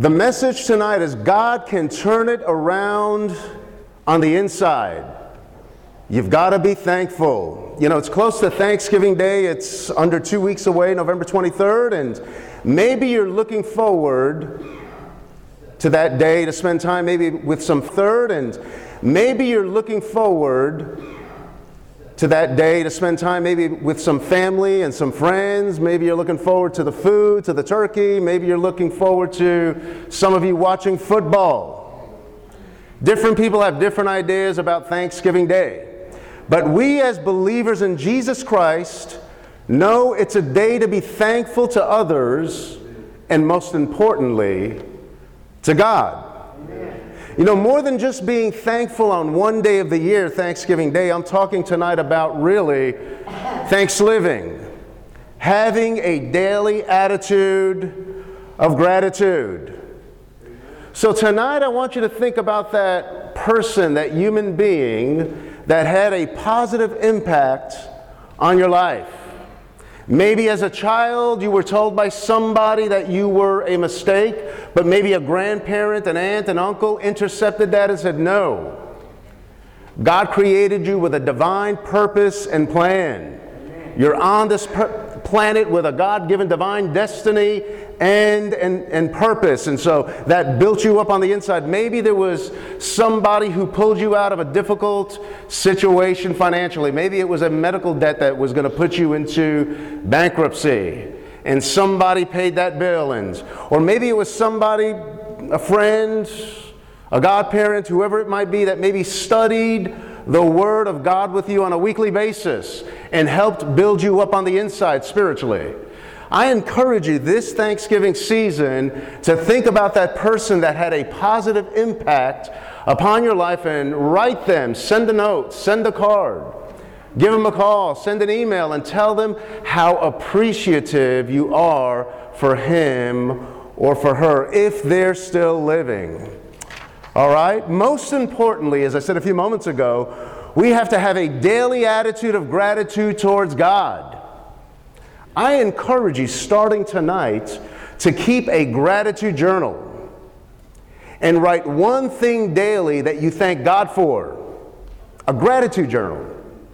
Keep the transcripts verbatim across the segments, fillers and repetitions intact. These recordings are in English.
The message tonight is God can turn it around on the inside. You've got to be thankful. You know, it's close to Thanksgiving Day. It's under two weeks away, November twenty-third, and maybe you're looking forward to that day to spend time maybe with some third, and maybe you're looking forward to that day to spend time maybe with some family and some friends. Maybe you're looking forward to the food, to the turkey. Maybe you're looking forward to some of you watching football. Different people have different ideas about Thanksgiving Day. But we as believers in Jesus Christ know it's a day to be thankful to others and most importantly, to God. You know, more than just being thankful on one day of the year, Thanksgiving Day, I'm talking tonight about really thanks-living, having a daily attitude of gratitude. So tonight I want you to think about that person, that human being that had a positive impact on your life. Maybe as a child you were told by somebody that you were a mistake, but maybe a grandparent, an aunt, an uncle intercepted that and said, no. God created you with a divine purpose and plan. You're on this per- planet with a God-given divine destiny and, and, and purpose. And so that built you up on the inside. Maybe there was somebody who pulled you out of a difficult situation financially. Maybe it was a medical debt that was going to put you into bankruptcy, and somebody paid that bill. And, or maybe it was somebody, a friend, a godparent, whoever it might be, that maybe studied the Word of God with you on a weekly basis and helped build you up on the inside spiritually. I encourage you this Thanksgiving season to think about that person that had a positive impact upon your life and write them, send a note, send a card, give them a call, send an email, and tell them how appreciative you are for him or for her if they're still living. All right? Most importantly, as I said a few moments ago, we have to have a daily attitude of gratitude towards God. I encourage you, starting tonight, to keep a gratitude journal and write one thing daily that you thank God for. A gratitude journal.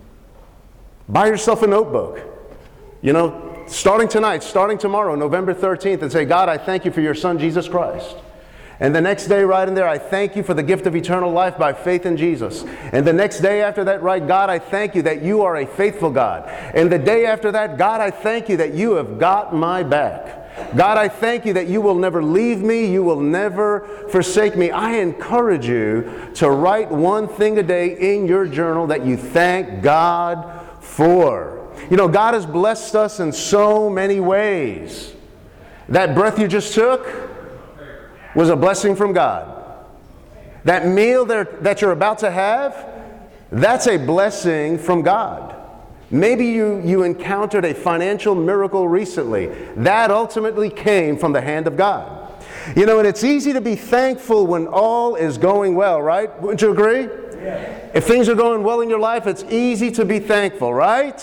Buy yourself a notebook. You know, starting tonight, starting tomorrow, November thirteenth, and say, God, I thank you for your Son, Jesus Christ. And the next day, right in there, I thank you for the gift of eternal life by faith in Jesus. And the next day after that, right, God, I thank you that you are a faithful God. And the day after that, God, I thank you that you have got my back. God, I thank you that you will never leave me, you will never forsake me. I encourage you to write one thing a day in your journal that you thank God for. You know, God has blessed us in so many ways. That breath you just took was a blessing from God. That meal that, that you're about to have, that's a blessing from God. Maybe you, you encountered a financial miracle recently. That ultimately came from the hand of God. You know, and it's easy to be thankful when all is going well, right? Wouldn't you agree? Yeah. If things are going well in your life, it's easy to be thankful, right?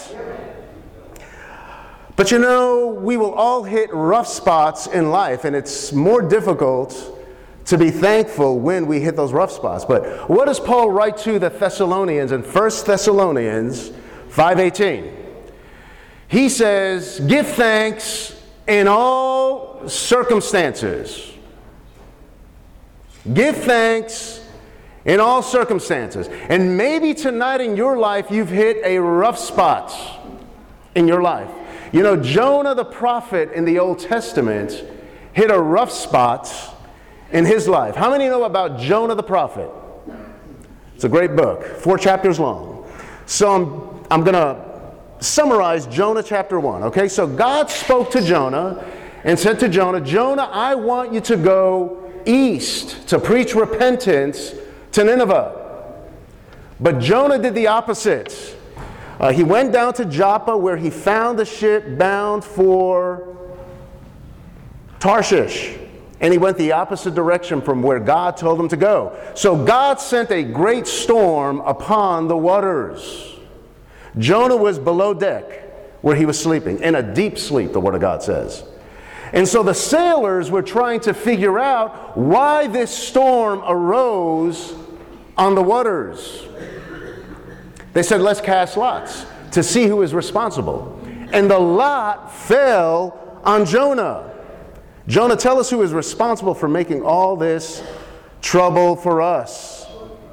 But you know, we will all hit rough spots in life, and it's more difficult to be thankful when we hit those rough spots. But what does Paul write to the Thessalonians in First Thessalonians five eighteen? He says, give thanks in all circumstances. Give thanks in all circumstances. And maybe tonight in your life you've hit a rough spot in your life. You know, Jonah the prophet in the Old Testament hit a rough spot in his life. How many know about Jonah the prophet? It's a great book, four chapters long. So I'm, I'm going to summarize Jonah chapter one, okay? So God spoke to Jonah and said to Jonah, Jonah, I want you to go east to preach repentance to Nineveh. But Jonah did the opposite. Uh, he went down to Joppa, where he found a ship bound for Tarshish. And he went the opposite direction from where God told him to go. So God sent a great storm upon the waters. Jonah was below deck where he was sleeping, in a deep sleep, the Word of God says. And so the sailors were trying to figure out why this storm arose on the waters. They said, let's cast lots to see who is responsible. And the lot fell on Jonah. Jonah, tell us who is responsible for making all this trouble for us.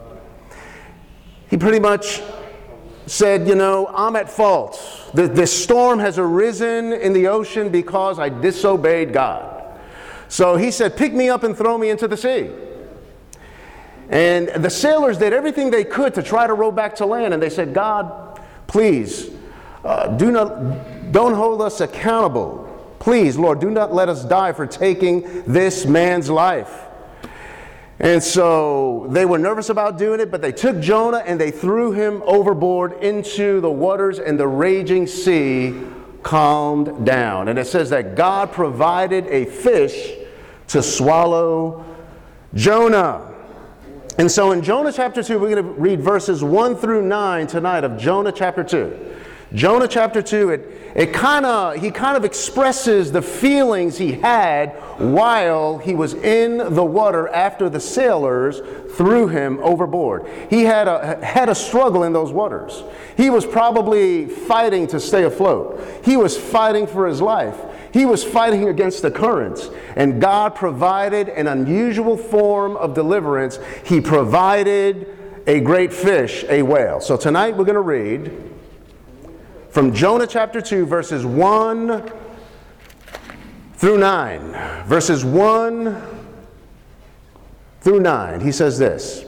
He pretty much said, you know, I'm at fault. This storm has arisen in the ocean because I disobeyed God. So he said, pick me up and throw me into the sea. And the sailors did everything they could to try to row back to land. And they said, God, please, uh, do not, don't hold us accountable. Please, Lord, do not let us die for taking this man's life. And so they were nervous about doing it, but they took Jonah and they threw him overboard into the waters, and the raging sea calmed down. And it says that God provided a fish to swallow Jonah. And so in Jonah chapter two, we're going to read verses one through nine tonight of Jonah chapter two. Jonah chapter two, it, it kind of, he kind of expresses the feelings he had while he was in the water after the sailors threw him overboard. He had a, had a struggle in those waters. He was probably fighting to stay afloat. He was fighting for his life. He was fighting against the currents. And God provided an unusual form of deliverance. He provided a great fish, a whale. So tonight we're going to read from Jonah chapter two, verses one through nine. Verses one through nine. He says this.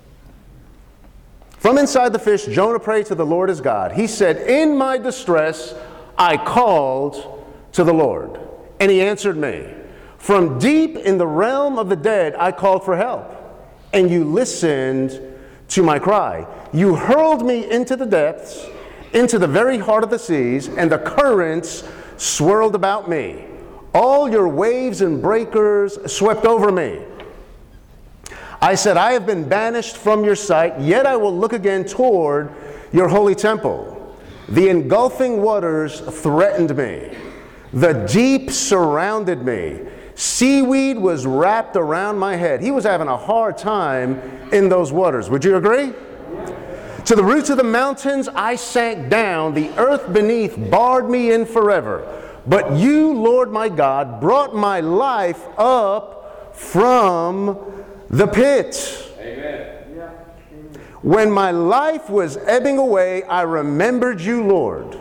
From inside the fish, Jonah prayed to the Lord his God. He said, in my distress, I called to the Lord, and he answered me. From deep in the realm of the dead, I called for help, and you listened to my cry. You hurled me into the depths, into the very heart of the seas, and the currents swirled about me. All your waves and breakers swept over me. I said, I have been banished from your sight, yet I will look again toward your holy temple. The engulfing waters threatened me. The deep surrounded me. Seaweed was wrapped around my head. He was having a hard time in those waters. Would you agree? To the roots of the mountains I sank down. The earth beneath barred me in forever. But you, Lord my God, brought my life up from the pit. Amen. When my life was ebbing away, I remembered you, Lord.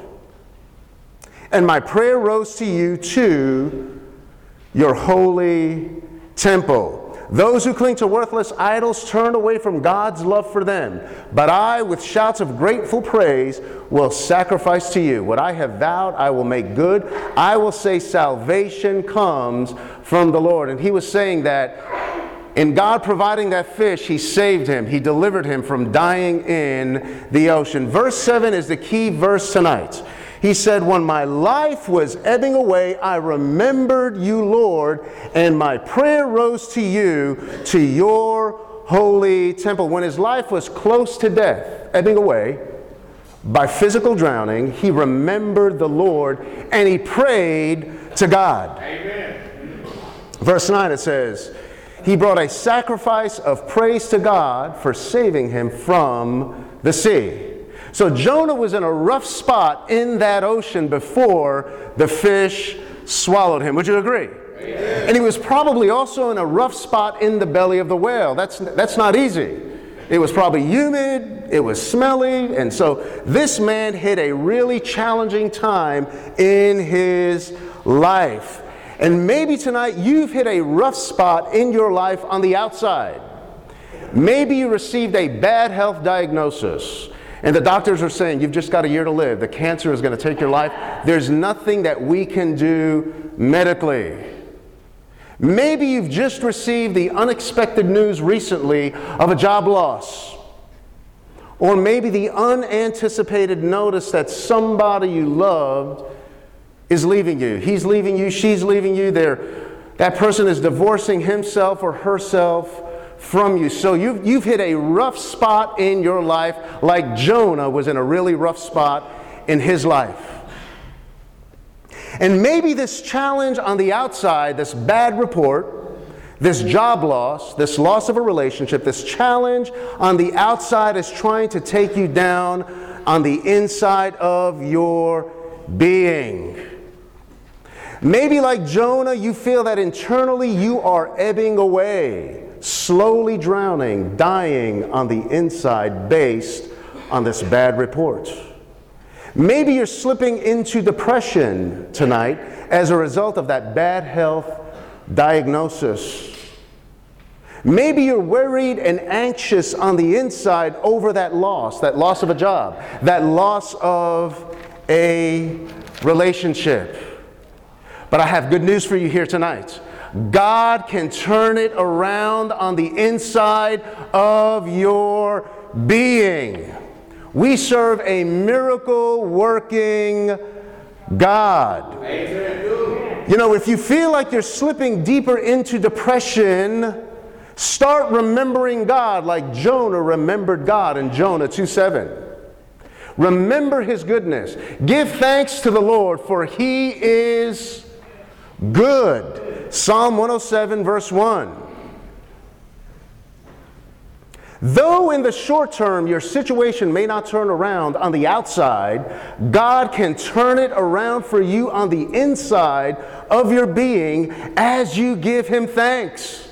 And my prayer rose to you, to your holy temple. Those who cling to worthless idols turn away from God's love for them. But I, with shouts of grateful praise, will sacrifice to you. What I have vowed, I will make good. I will say salvation comes from the Lord. And he was saying that in God providing that fish, he saved him. He delivered him from dying in the ocean. Verse seven is the key verse tonight. He said, when my life was ebbing away, I remembered you, Lord, and my prayer rose to you, to your holy temple. When his life was close to death, ebbing away, by physical drowning, he remembered the Lord and he prayed to God. Amen. Verse nine, it says, he brought a sacrifice of praise to God for saving him from the sea. So Jonah was in a rough spot in that ocean before the fish swallowed him. Would you agree? Amen. And he was probably also in a rough spot in the belly of the whale. That's, that's not easy. It was probably humid, it was smelly, and so this man hit a really challenging time in his life. And maybe tonight you've hit a rough spot in your life on the outside. Maybe you received a bad health diagnosis. And the doctors are saying, you've just got a year to live. The cancer is going to take your life. There's nothing that we can do medically. Maybe you've just received the unexpected news recently of a job loss. Or maybe the unanticipated notice that somebody you loved is leaving you. He's leaving you, she's leaving you. They're, that person is divorcing himself or herself from you. So you've, you've hit a rough spot in your life, like Jonah was in a really rough spot in his life. And maybe this challenge on the outside, this bad report, this job loss, this loss of a relationship, this challenge on the outside is trying to take you down on the inside of your being. Maybe like Jonah, you feel that internally you are ebbing away, slowly drowning, dying on the inside based on this bad report. Maybe you're slipping into depression tonight as a result of that bad health diagnosis. Maybe you're worried and anxious on the inside over that loss, that loss of a job, that loss of a relationship. But I have good news for you here tonight. God can turn it around on the inside of your being. We serve a miracle-working God. Amen. You know, if you feel like you're slipping deeper into depression, start remembering God like Jonah remembered God in Jonah two seven. Remember His goodness. Give thanks to the Lord, for He is good. Psalm one oh seven, verse one. Though in the short term your situation may not turn around on the outside, God can turn it around for you on the inside of your being as you give Him thanks.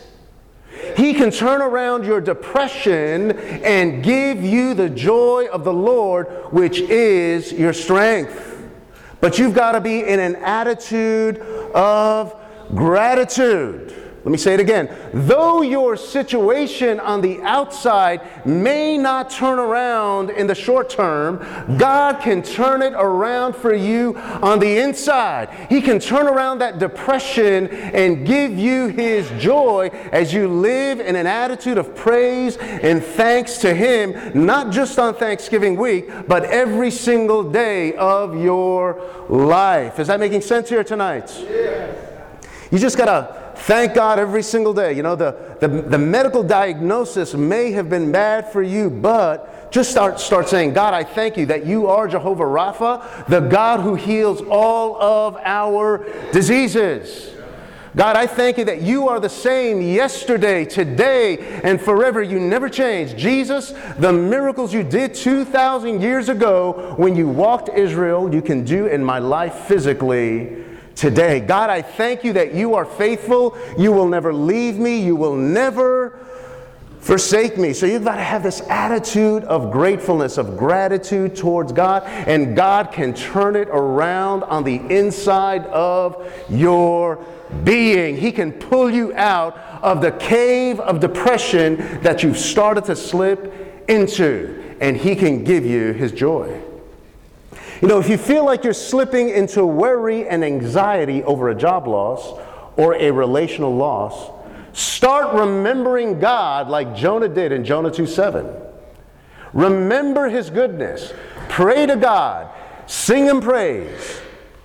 He can turn around your depression and give you the joy of the Lord, which is your strength. But you've got to be in an attitude of gratitude. Let me say it again. Though your situation on the outside may not turn around in the short term, God can turn it around for you on the inside. He can turn around that depression and give you His joy as you live in an attitude of praise and thanks to Him, not just on Thanksgiving week, but every single day of your life. Is that making sense here tonight? Yes. You just got to thank God every single day. You know, the, the, the medical diagnosis may have been bad for you, but just start, start saying, God, I thank you that you are Jehovah Rapha, the God who heals all of our diseases. God, I thank you that you are the same yesterday, today, and forever. You never change. Jesus, the miracles you did two thousand years ago when you walked Israel, you can do in my life physically today. God, I thank you that you are faithful. You will never leave me. You will never forsake me. So you've got to have this attitude of gratefulness, of gratitude towards God, and God can turn it around on the inside of your being. He can pull you out of the cave of depression that you've started to slip into, and He can give you His joy. You know, if you feel like you're slipping into worry and anxiety over a job loss or a relational loss, start remembering God like Jonah did in Jonah two seven. Remember His goodness. Pray to God. Sing Him praise.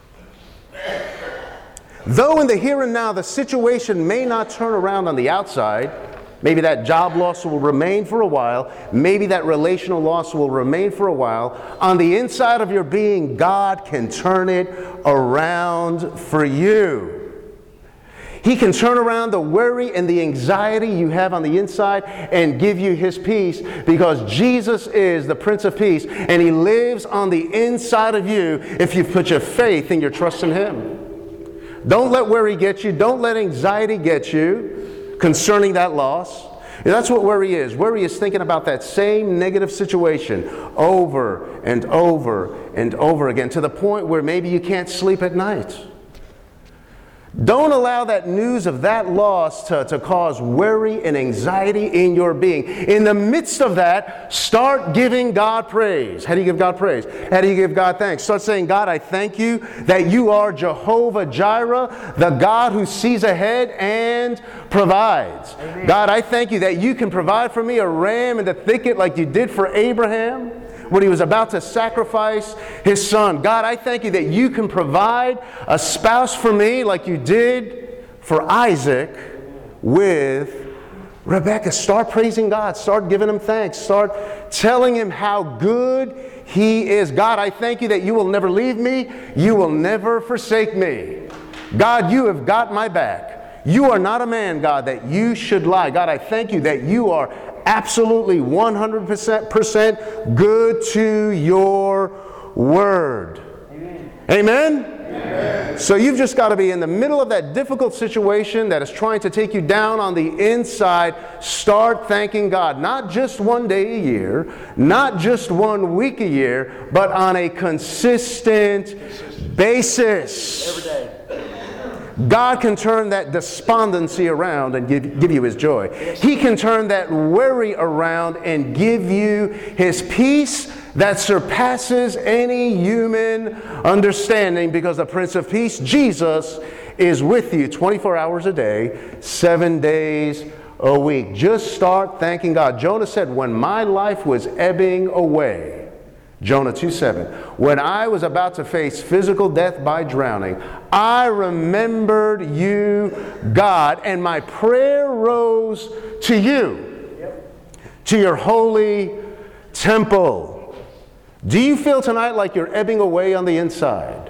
Though in the here and now the situation may not turn around on the outside, maybe that job loss will remain for a while. Maybe that relational loss will remain for a while. On the inside of your being, God can turn it around for you. He can turn around the worry and the anxiety you have on the inside and give you His peace, because Jesus is the Prince of Peace and He lives on the inside of you if you put your faith and your trust in Him. Don't let worry get you. Don't let anxiety get you concerning that loss. And that's what worry is. Worry is thinking about that same negative situation over and over and over again, to the point where maybe you can't sleep at night. Don't allow that news of that loss to, to cause worry and anxiety in your being. In the midst of that, start giving God praise. How do you give God praise? How do you give God thanks? Start saying, God, I thank you that you are Jehovah Jireh, the God who sees ahead and provides. Amen. God, I thank you that you can provide for me a ram in the thicket like you did for Abraham when he was about to sacrifice his son. God, I thank you that you can provide a spouse for me like you did for Isaac with Rebekah. Start praising God. Start giving Him thanks. Start telling Him how good He is God. I thank you that you will never leave me. You will never forsake me. God, you have got my back. You are not a man, God, that you should lie. God, I thank you that you are absolutely one hundred percent good to your word. Amen. Amen? Amen. So you've just got to be in the middle of that difficult situation that is trying to take you down on the inside. Start thanking God, not just one day a year, not just one week a year, but on a consistent basis. Every day. God can turn that despondency around and give, give you his joy. He can turn that worry around and give you his peace that surpasses any human understanding, because the Prince of Peace, Jesus, is with you twenty-four hours a day, seven days a week. Just start thanking God. Jonah said, when my life was ebbing away, Jonah two seven, when I was about to face physical death by drowning, I remembered you, God, and my prayer rose to you, yep. to your holy temple. Do you feel tonight like you're ebbing away on the inside?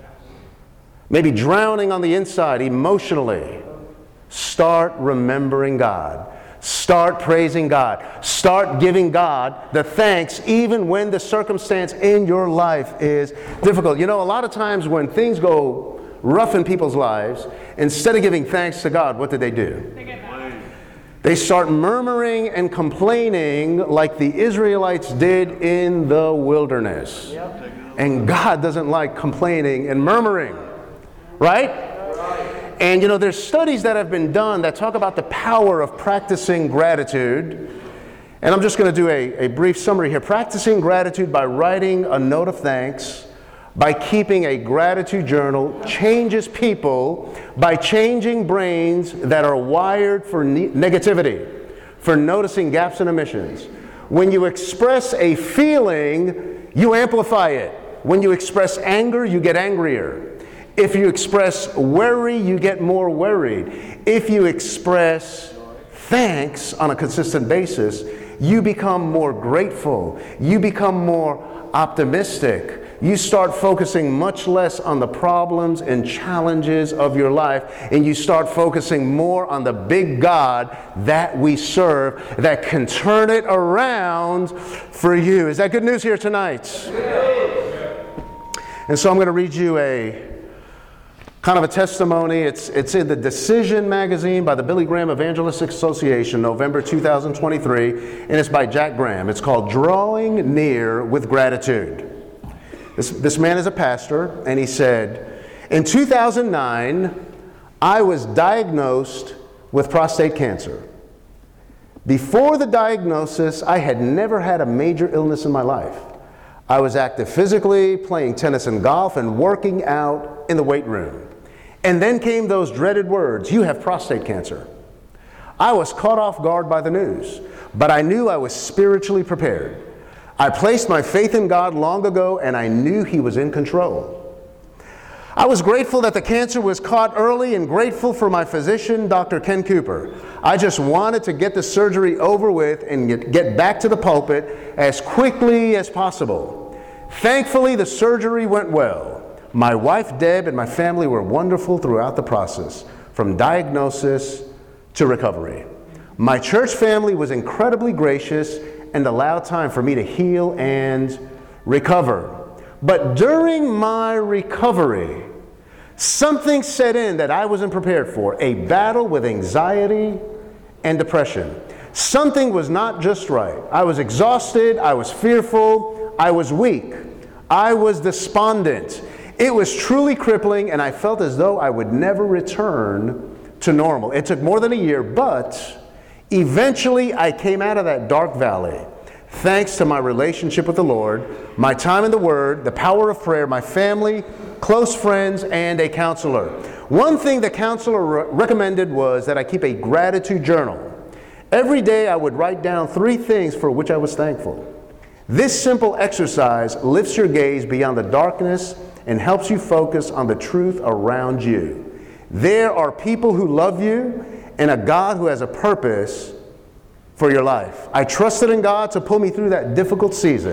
Maybe drowning on the inside emotionally? Start remembering God. Start praising God. Start giving God the thanks even when the circumstance in your life is difficult. You know, a lot of times when things go rough in people's lives, instead of giving thanks to God, what did they do? They get mad. They start murmuring and complaining like the Israelites did in the wilderness. Yep. And God doesn't like complaining and murmuring, right? And you know, there's studies that have been done that talk about the power of practicing gratitude. And I'm just going to do a, a brief summary here. Practicing gratitude by writing a note of thanks, by keeping a gratitude journal, changes people by changing brains that are wired for ne- negativity, for noticing gaps and omissions. When you express a feeling, you amplify it. When you express anger, you get angrier. If you express worry, you get more worried. If you express thanks on a consistent basis, you become more grateful. You become more optimistic. You start focusing much less on the problems and challenges of your life, and you start focusing more on the big God that we serve that can turn it around for you. Is that good news here tonight? And so I'm going to read you a kind of a testimony. It's, it's in the Decision magazine by the Billy Graham Evangelistic Association, November two thousand twenty-three, and it's by Jack Graham. It's called Drawing Near with Gratitude. This, this man is a pastor, and he said, in two thousand nine, I was diagnosed with prostate cancer. Before the diagnosis, I had never had a major illness in my life. I was active physically, playing tennis and golf, and working out in the weight room. And then came those dreaded words, you have prostate cancer. I was caught off guard by the news, but I knew I was spiritually prepared. I placed my faith in God long ago, and I knew He was in control. I was grateful that the cancer was caught early and grateful for my physician, Doctor Ken Cooper. I just wanted to get the surgery over with and get, get back to the pulpit as quickly as possible. Thankfully, the surgery went well. My wife, Deb, and my family were wonderful throughout the process, from diagnosis to recovery. My church family was incredibly gracious and allowed time for me to heal and recover. But during my recovery, something set in that I wasn't prepared for, a battle with anxiety and depression. Something was not just right. I was exhausted, I was fearful, I was weak, I was despondent. It was truly crippling, and I felt as though I would never return to normal. It took more than a year, but eventually I came out of that dark valley. Thanks to my relationship with the Lord, my time in the Word, the power of prayer, my family, close friends, and a counselor. One thing the counselor re- recommended was that I keep a gratitude journal. Every day I would write down three things for which I was thankful. This simple exercise lifts your gaze beyond the darkness and helps you focus on the truth around you. There are people who love you and a God who has a purpose for your life. I trusted in God to pull me through that difficult season.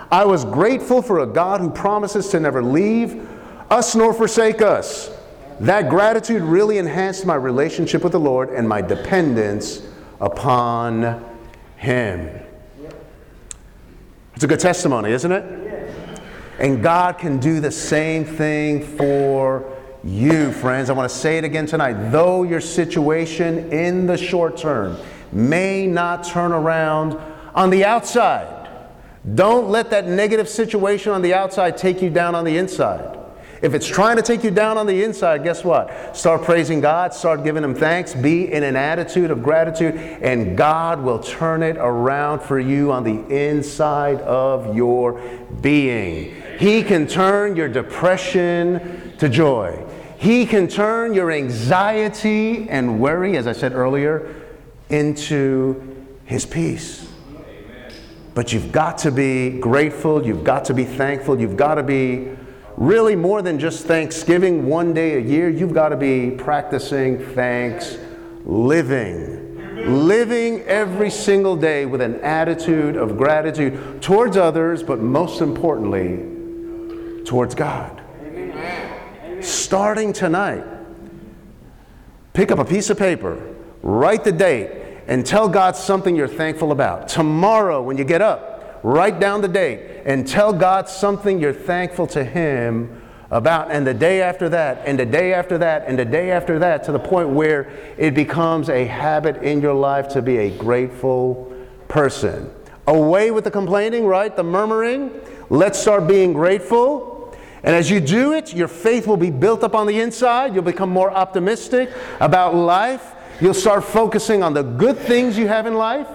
I was grateful for a God who promises to never leave us nor forsake us. That gratitude really enhanced my relationship with the Lord and my dependence upon Him. It's a good testimony, isn't it? And God can do the same thing for you, friends. I want to say it again tonight. Though your situation in the short term may not turn around on the outside, don't let that negative situation on the outside take you down on the inside. If it's trying to take you down on the inside, guess what? Start praising God, start giving Him thanks, be in an attitude of gratitude, and God will turn it around for you on the inside of your being. He can turn your depression to joy. He can turn your anxiety and worry, as I said earlier, into His peace. But you've got to be grateful, you've got to be thankful, you've got to be really more than just Thanksgiving one day a year. You've got to be practicing thanks living. Living every single day with an attitude of gratitude towards others, but most importantly, towards God. Starting tonight, pick up a piece of paper, write the date, and tell God something you're thankful about. Tomorrow, when you get up, write down the date and tell God something you're thankful to Him about. And the day after that, and the day after that, and the day after that, to the point where it becomes a habit in your life to be a grateful person. Away with the complaining, right? The murmuring. Let's start being grateful. And as you do it, your faith will be built up on the inside. You'll become more optimistic about life. You'll start focusing on the good things you have in life.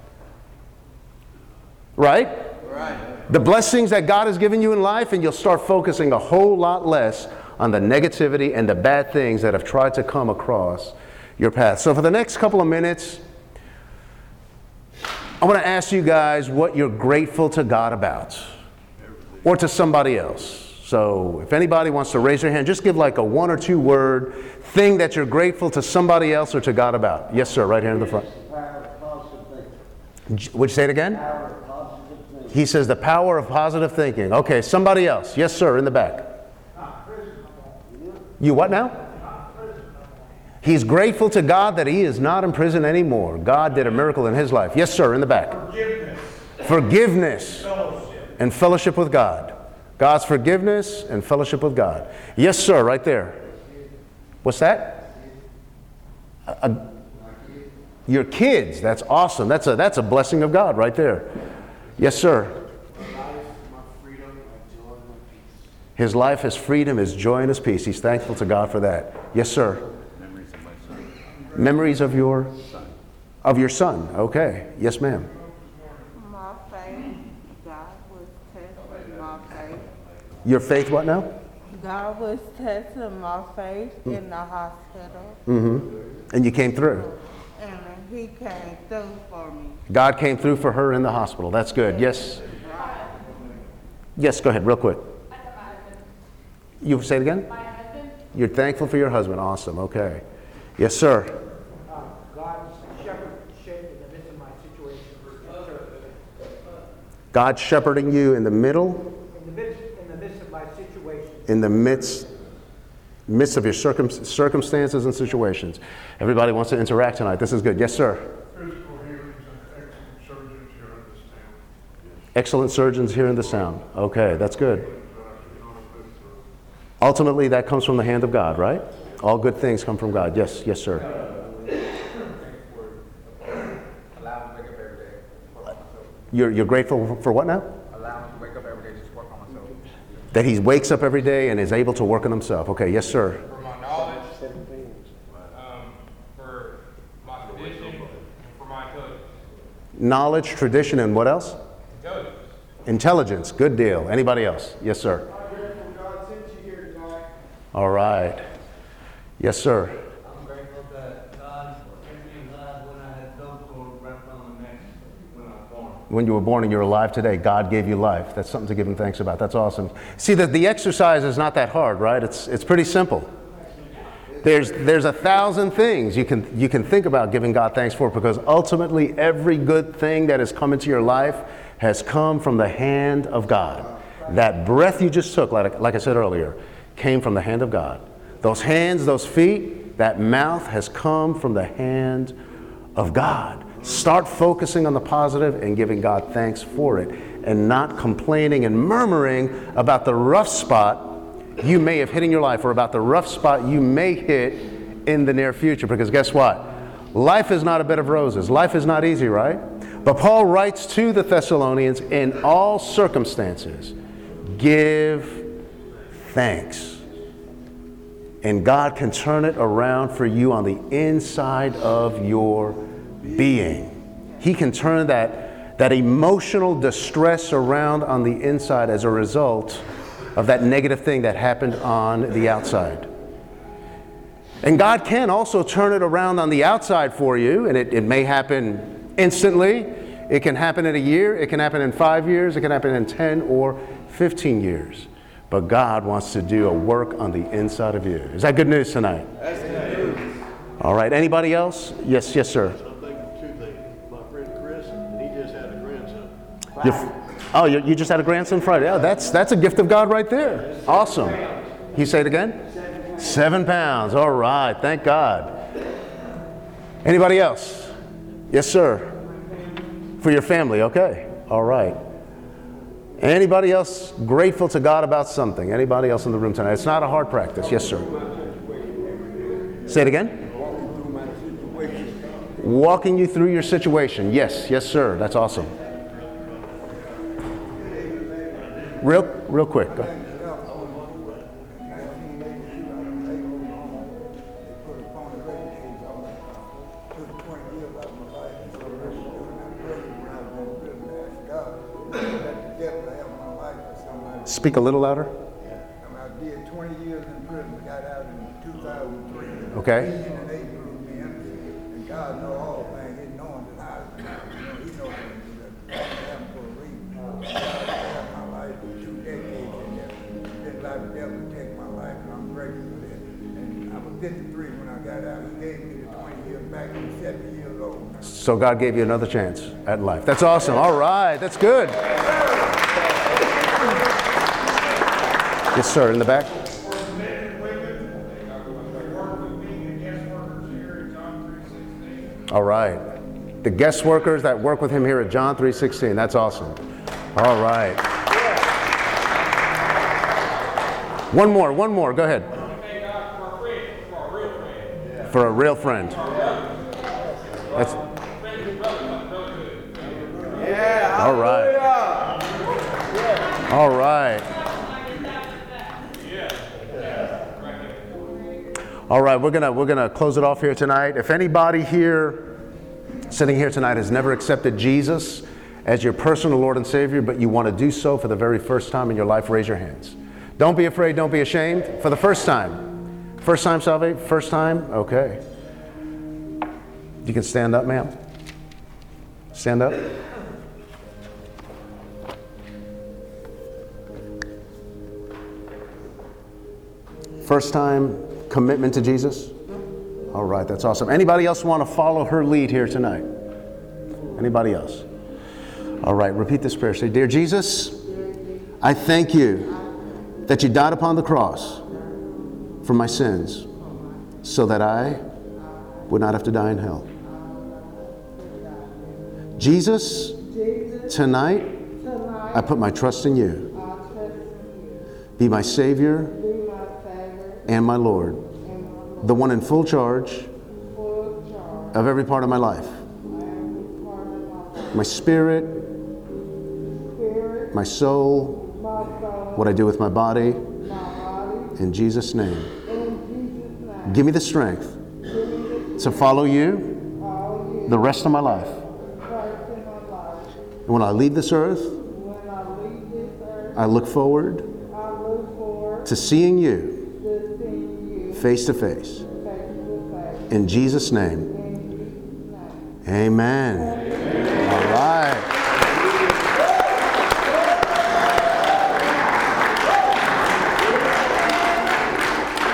Right? Right. The blessings that God has given you in life, and you'll start focusing a whole lot less on the negativity and the bad things that have tried to come across your path. So for the next couple of minutes, I want to ask you guys what you're grateful to God about, or to somebody else. So if anybody wants to raise their hand, just give like a one or two word thing that you're grateful to somebody else or to God about. Yes, sir, right here in the front. Would you say it again? He says the power of positive thinking. Okay, somebody else. Yes, sir, in the back. You what now? He's grateful to God that he is not in prison anymore. God did a miracle in his life. Yes, sir, in the back. Forgiveness. Forgiveness. Fellowship. And fellowship with God. God's forgiveness and fellowship with God. Yes, sir, right there. What's that? A, a, your kids. That's awesome. That's a, that's a blessing of God right there. Yes, sir. His life, his freedom, his joy, and his peace. He's thankful to God for that. Yes, sir. Memories of my son. Memories of your Son. of your son. Okay. Yes, ma'am. My faith, God was testing my faith. Your faith, what now? God was testing my faith in the hospital, Mm-hmm. And you came through. and He came through for me. God came through for her in the hospital. That's good. Yes. Yes, go ahead, real quick. You say it again? My husband, You're thankful for your husband. Awesome. Okay. Yes, sir. Uh, God's shepherd shape in the midst of my situation. God shepherding you in the middle, In the midst, in the midst of my situation. in the midst, midst of your circum, circumstances and situations. Everybody wants to interact tonight. This is good. Yes, sir. Physical healings and excellent surgeons here in this town. Excellent surgeons here in the sound. Okay, that's good. Ultimately, that comes from the hand of God, right? All good things come from God. Yes, yes, sir. Allow him to wake up every day. Work on myself. You're, you're grateful for what now? Allow him to wake up every day, just work on myself. That he wakes up every day and is able to work on himself. Okay, yes, sir. For my knowledge, um, for my tradition, and for my intelligence. Knowledge, tradition, and what else? Intelligence. Intelligence. Good deal. Anybody else? Yes, sir. I'm grateful God sent you here tonight. All right. Yes, sir. I'm grateful that God kept me alive when I had no cord wrapped on my neck when I was born. When you were born and you're alive today, God gave you life. That's something to give him thanks about. That's awesome. See, the, the exercise is not that hard, right? It's, it's pretty simple. There's, there's a thousand things you can, you can think about giving God thanks for, because ultimately every good thing that has come into your life has come from the hand of God. That breath you just took, like, like I said earlier, came from the hand of God. Those hands, those feet, that mouth has come from the hand of God. Start focusing on the positive and giving God thanks for it, and not complaining and murmuring about the rough spot you may have hit in your life, or about the rough spot you may hit in the near future. Because guess what? Life is not a bed of roses. Life is not easy, right? But Paul writes to the Thessalonians, in all circumstances, give thanks. And God can turn it around for you on the inside of your being. He can turn that, that emotional distress around on the inside as a result of that negative thing that happened on the outside. And God can also turn it around on the outside for you, and it, it may happen instantly. It can happen in a year, it can happen in five years, it can happen in ten or fifteen years. But God wants to do a work on the inside of you. Is that good news tonight? That's good news. All right, anybody else? Yes, yes, sir. I'm thinking two things. My friend Chris, he just had a grandson. You, oh, you, you just had a grandson Friday. Oh, that's that's a gift of God right there. Awesome. You say it again? Seven pounds. All right. Thank God. Anybody else? Yes, sir. For your family. Okay. All right. Anybody else grateful to God about something? Anybody else in the room tonight? It's not a hard practice. Yes, sir. Say it again. Walking you through your situation. Yes, yes, sir. That's awesome. Real, real quick. Go ahead. Speak a little louder. I did twenty years in prison, got out in two thousand three. Okay. He and they proved me innocent. And God knows all things. He knows that I, you know, he knows that I am for a reason. God has my life for two decades, and that been like the devil to take my life, and I'm grateful for that. And I was fifty-three when I got out. He gave me the twenty years back. I'm seventy years old now. So God gave you another chance at life. That's awesome. All right. That's good. Yes, sir. In the back. All right. The guest workers that work with him here at John three sixteen. That's awesome. All right. One more. One more. Go ahead. For a real friend. That's. All right. All right. All right, we're gonna we're gonna close it off here tonight. If anybody here, sitting here tonight, has never accepted Jesus as your personal Lord and Savior, but you want to do so for the very first time in your life, raise your hands. Don't be afraid. Don't be ashamed. For the first time, first time salvation, first time. Okay. You can stand up, ma'am. Stand up. First time commitment to Jesus? All right, that's awesome. Anybody else want to follow her lead here tonight? Anybody else? All right, repeat this prayer. Say, Dear Jesus, I thank you that you died upon the cross for my sins so that I would not have to die in hell. Jesus, tonight, I put my trust in you. Be my Savior and my Lord, the one in full charge of every part of my life. My spirit, my soul, what I do with my body. In Jesus' name. Give me the strength to follow you the rest of my life. And when I leave this earth, I look forward to seeing you face to face. In Jesus' name. Amen. All right.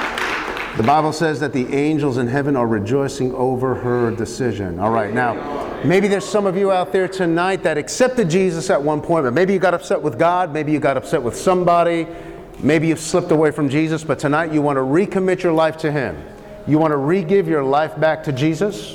The Bible says that the angels in heaven are rejoicing over her decision. All right, now, Maybe there's some of you out there tonight that accepted Jesus at one point, but maybe you got upset with God, maybe you got upset with somebody, maybe you've slipped away from Jesus, but tonight you want to recommit your life to Him. You want to re-give your life back to Jesus.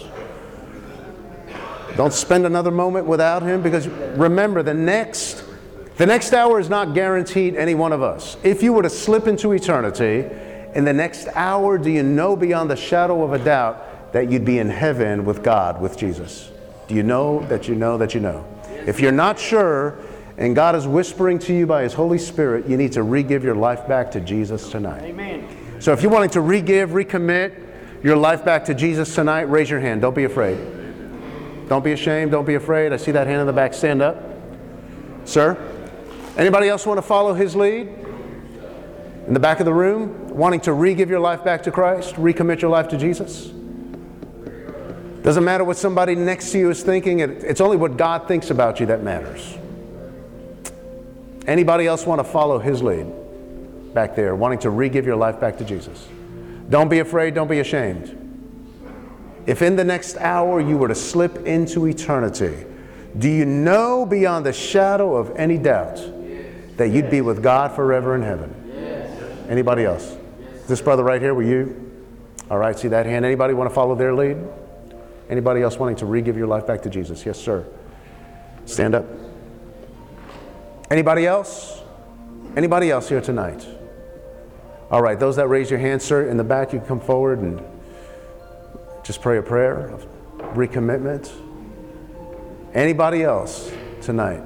Don't spend another moment without Him, because remember, the next, the next hour is not guaranteed any one of us. If you were to slip into eternity, in the next hour, do you know beyond the shadow of a doubt that you'd be in heaven with God, with Jesus? Do you know that you know that you know? If you're not sure, and God is whispering to you by His Holy Spirit, you need to re-give your life back to Jesus tonight. Amen. So if you're wanting to re-give, recommit your life back to Jesus tonight, raise your hand. Don't be afraid. Don't be ashamed. Don't be afraid. I see that hand in the back. Stand up. Sir? Anybody else want to follow His lead? In the back of the room, wanting to re-give your life back to Christ, recommit your life to Jesus? Doesn't matter what somebody next to you is thinking. It's only what God thinks about you that matters. Anybody else want to follow His lead back there, wanting to re-give your life back to Jesus? Don't be afraid. Don't be ashamed. If in the next hour you were to slip into eternity, do you know beyond the shadow of any doubt that you'd be with God forever in heaven? Anybody else? This brother right here, were you? All right, see that hand? Anybody want to follow their lead? Anybody else wanting to re-give your life back to Jesus? Yes, sir. Stand up. Anybody else? Anybody else here tonight? All right, those that raise your hand, sir, in the back, you can come forward and just pray a prayer of recommitment. Anybody else tonight?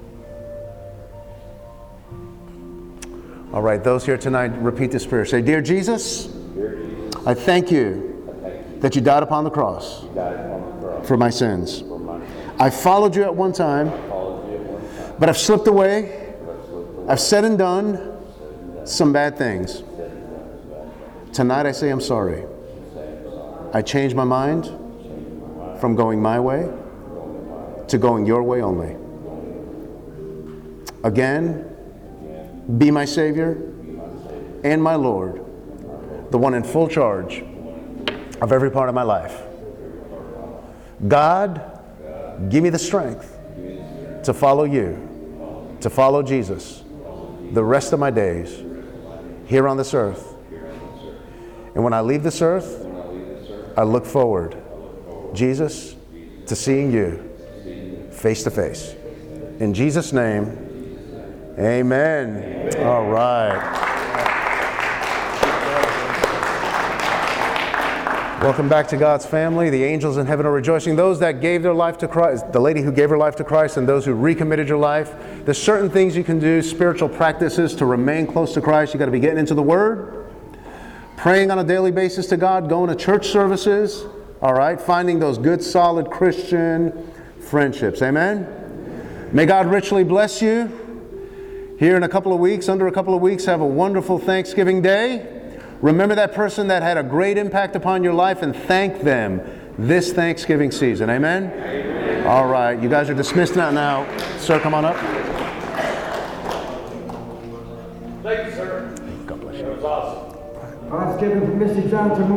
All right, those here tonight, repeat this prayer. Say, Dear Jesus, I thank you that you died upon the cross for my sins. I followed you at one time, but I've slipped away. I've said and done some bad things. Tonight I say I'm sorry. I changed my mind from going my way to going your way only. Again, be my Savior and my Lord, the one in full charge of every part of my life. God, give me the strength to follow you, to follow Jesus the rest of my days here on this earth. And when I leave this earth, I look forward, Jesus, to seeing you face to face. In Jesus' name, amen. Amen. All right. Welcome back to God's family. The angels in heaven are rejoicing. Those that gave their life to Christ, the lady who gave her life to Christ, and those who recommitted your life. There's certain things you can do, spiritual practices to remain close to Christ. You got to be getting into the Word, praying on a daily basis to God, going to church services, all right, finding those good, solid Christian friendships. Amen? May God richly bless you. Here in a couple of weeks, under a couple of weeks, have a wonderful Thanksgiving Day. Remember that person that had a great impact upon your life and thank them this Thanksgiving season. Amen? Amen. All right. You guys are dismissed now. Now, sir, come on up. Thank you, sir. God bless you. It was awesome. God's given Mister Johnson